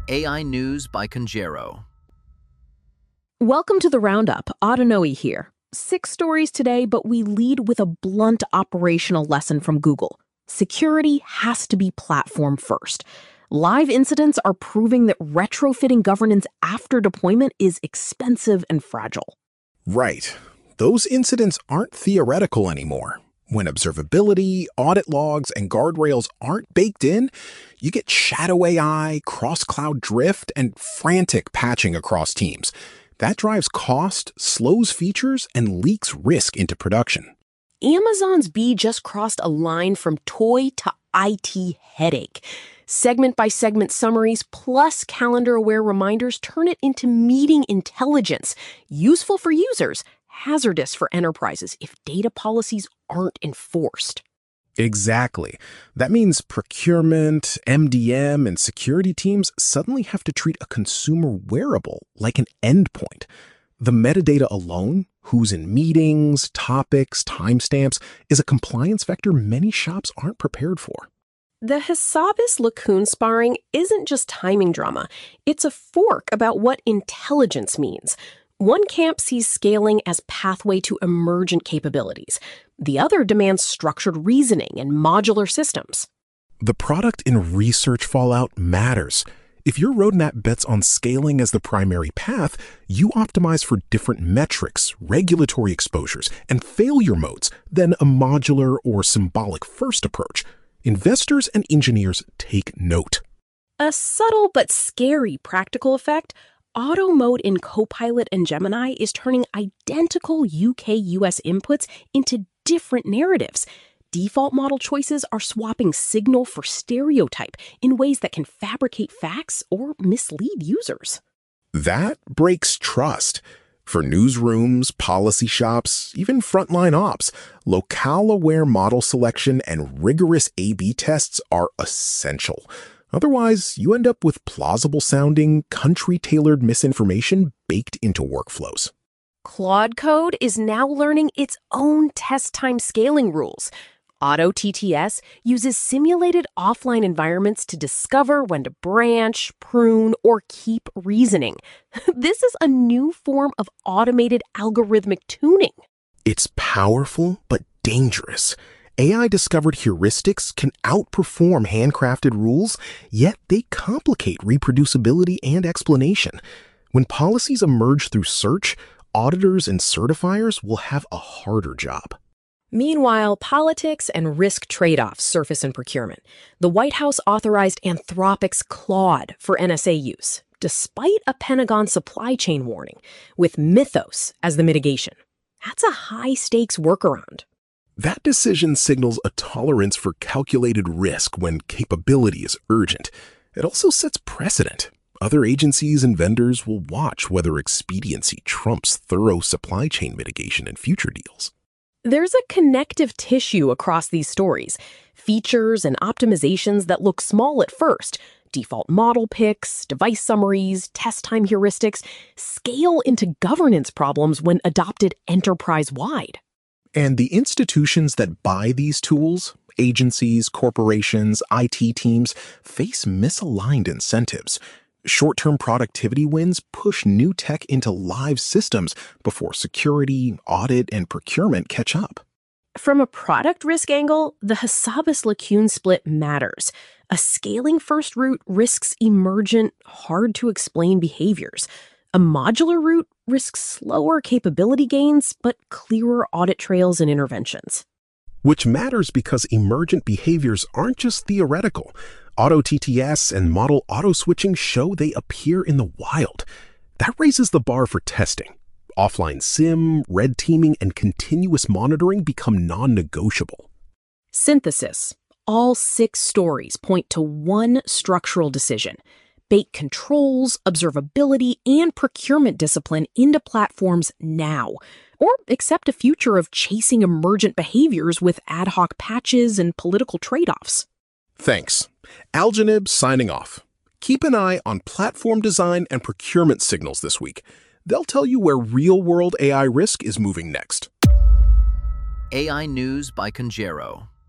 AI News by Conjero. Welcome to the Roundup. Autonoe here. 6 stories today, but we lead with a blunt operational lesson from Google. Security has to be platform first. Live incidents are proving that retrofitting governance after deployment is expensive and fragile. Right. Those incidents aren't theoretical anymore. When observability, audit logs, and guardrails aren't baked in, you get shadow AI, cross-cloud drift, and frantic patching across teams. That drives cost, slows features, and leaks risk into production. Amazon's Bee just crossed a line from toy to IT headache. Segment-by-segment summaries plus calendar-aware reminders turn it into meeting intelligence, useful for users, hazardous for enterprises if data policies aren't enforced. Exactly. That means procurement, MDM, and security teams suddenly have to treat a consumer wearable like an endpoint. The metadata alone, who's in meetings, topics, timestamps, is a compliance vector many shops aren't prepared for. The Hassabis-Lacoon sparring isn't just timing drama. It's a fork about what intelligence means. One camp sees scaling as pathway to emergent capabilities. The other demands structured reasoning and modular systems. The product and research fallout matters. If your roadmap bets on scaling as the primary path, you optimize for different metrics, regulatory exposures, and failure modes than a modular or symbolic first approach. Investors and engineers take note. A subtle but scary practical effect, auto mode in Copilot and Gemini is turning identical UK-US inputs into different narratives. Default model choices are swapping signal for stereotype in ways that can fabricate facts or mislead users. That breaks trust. For newsrooms, policy shops, even frontline ops, locale-aware model selection and rigorous A/B tests are essential. Otherwise, you end up with plausible-sounding, country-tailored misinformation baked into workflows. Claude Code is now learning its own test time scaling rules. AutoTTS uses simulated offline environments to discover when to branch, prune, or keep reasoning. This is a new form of automated algorithmic tuning. It's powerful but dangerous. AI-discovered heuristics can outperform handcrafted rules, yet they complicate reproducibility and explanation. When policies emerge through search, auditors and certifiers will have a harder job. Meanwhile, politics and risk trade-offs surface in procurement. The White House authorized Anthropic's Claude for NSA use, despite a Pentagon supply chain warning, with Mythos as the mitigation. That's a high-stakes workaround. That decision signals a tolerance for calculated risk when capability is urgent. It also sets precedent. Other agencies and vendors will watch whether expediency trumps thorough supply chain mitigation in future deals. There's a connective tissue across these stories. Features and optimizations that look small at first, default model picks, device summaries, test time heuristics, scale into governance problems when adopted enterprise-wide. And the institutions that buy these tools, agencies, corporations, IT teams, face misaligned incentives. Short-term productivity wins push new tech into live systems before security, audit, and procurement catch up. From a product risk angle, the Hassabis-Lacoon split matters. A scaling-first route risks emergent, hard-to-explain behaviors. A modular route risks slower capability gains, but clearer audit trails and interventions. Which matters because emergent behaviors aren't just theoretical. AutoTTS and model auto-switching show they appear in the wild. That raises the bar for testing. Offline SIM, red teaming, and continuous monitoring become non-negotiable. Synthesis. All 6 stories point to one structural decision. Bake controls, observability, and procurement discipline into platforms now. Or accept a future of chasing emergent behaviors with ad hoc patches and political trade-offs. Thanks. Algenib signing off. Keep an eye on platform design and procurement signals this week. They'll tell you where real-world AI risk is moving next. AI News by Conjero.